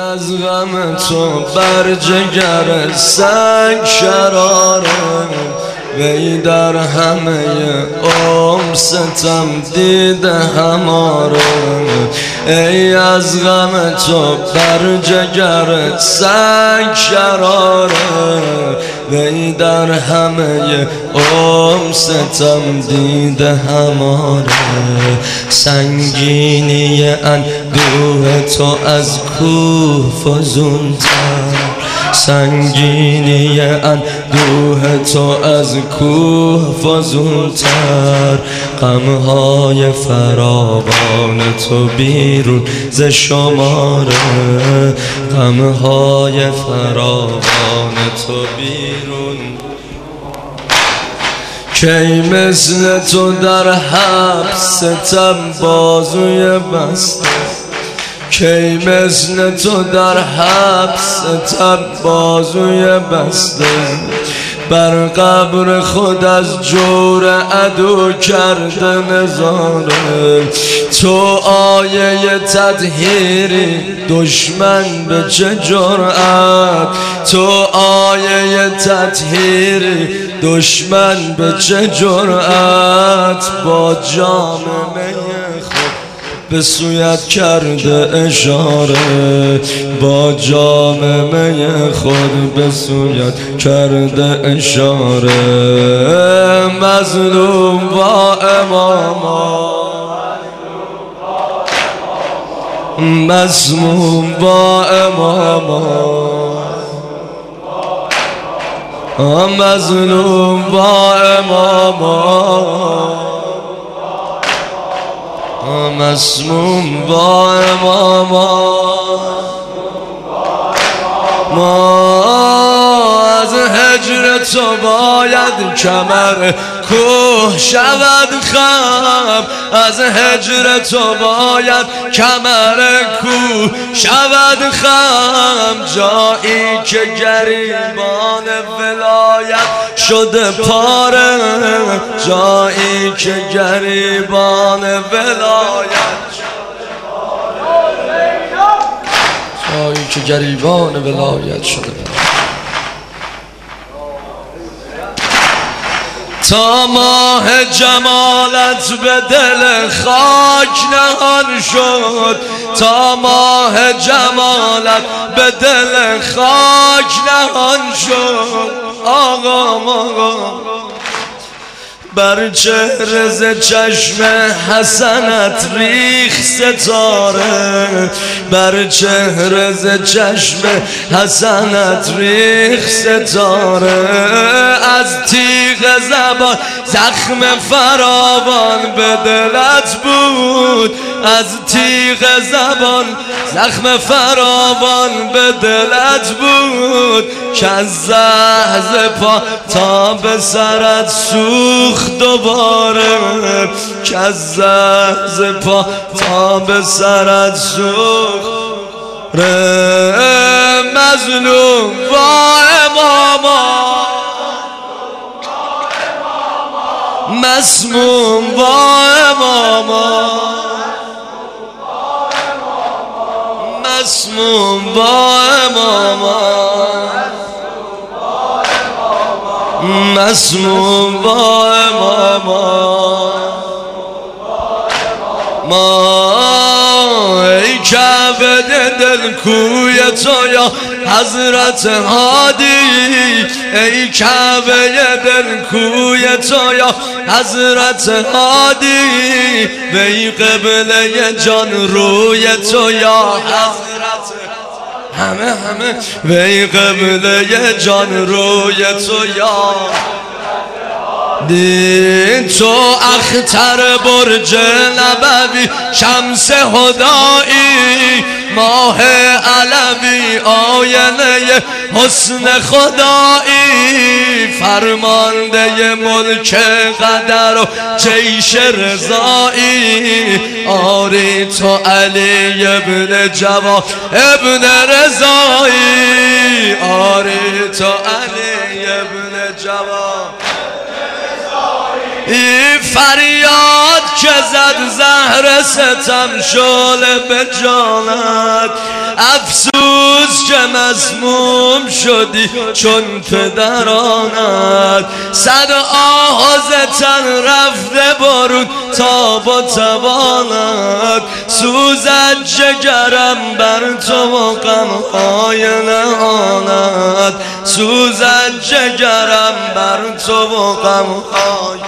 از غم تو بر جگر سنگ شراره وی در همه عمر ستم دیده هماره ای از غم تو بر جگر سنگ شراره وی در همه عمر ستم دیده هماره سنگینی اندوه تو از کوه فزونتر سنگینی اندوه تو از کوه فزونتر غمهای فراوان تو بیرون ز شماره غمهای فراوان تو بیرون کی مثل تو در حبس ستم بازوی بسته کی مثل تو در حبس ستم بازوی بسته بر قبر خود از جور عدو کرده نظاره تو آیه تطهیری دشمن به چه جرأت تو آیه تطهیری دشمن به چه جرأت با جام می خود به سویت کرده اشاره با جام می خود به سویت کرده اشاره مظلوم با اماما مسموم با اماما مظلوم با اماما مسموم با اماما ما از هجر تو باید کمر کوه شود خم از هجر تو باید کمر کوه شود خم جایی که گریبان ولایت شده پاره جایی که گریبان ولایت جایی که گریبان ولایت شده تا ماه جمالت به دل خاک نهان شد تا ماه جمالت به دل خاک نهان شد آقا بر چهره ز چشم حسنت ریخ ستاره بر چهره ز چشم حسنت ریخ ستاره از تیغ زبان زخم فراوان به دلت بود از تیغ زبان زخم فراوان به دلت بود که از زهز پا تا به سرت سوخت دوباره که از زهز پا تا به سرت سوخت مظلوم با اماما مسموم با اماما مسموم با اماما مسموم با اماما ما ای کعبه دل کوی تو یا حضرت هادی ای کعبه دل کوی تو یا حضرت هادی وی قبله جان روی تو یا حضرت همه وی قبله جان روی تو یا دید تو اختر برج نبوی شمس هدایی ماه علوی آینه حسن خدایی فرمانده ملک قدر و جیش رضایی آری تو علی ابن جواد ابن رضایی آری تو علی ابن جواد ای فریاد که زد زهر ستم شعله به جانت افسون روز که مسموم شدی چون پدرانت، صد آه ز تن رفته برون تاب و توانت، سوزد جگرم بر تو و غمهای نهانت، سوزد جگرم بر تو و غمهای.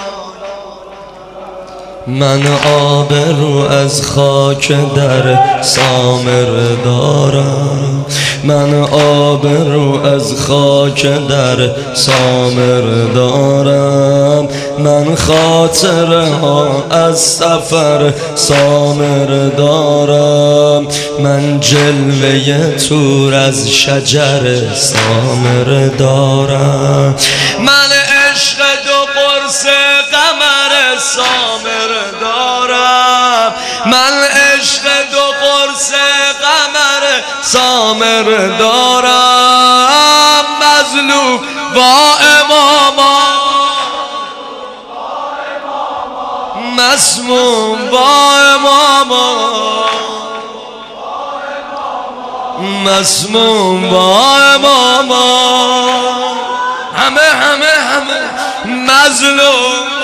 من آبرو از خاک در سامر دارم، من آبرو از خاک در سامر دارم، من خاطره ها از سفر سامر دارم، من جلوه تور از شجر سامر دارم، من عشق دو قرص قمر سامر دارم، من عشق دو قرص قمر سامر دارم، مظلوم با اماما مسموم با اماما، مسموم با اماما، همه مظلوم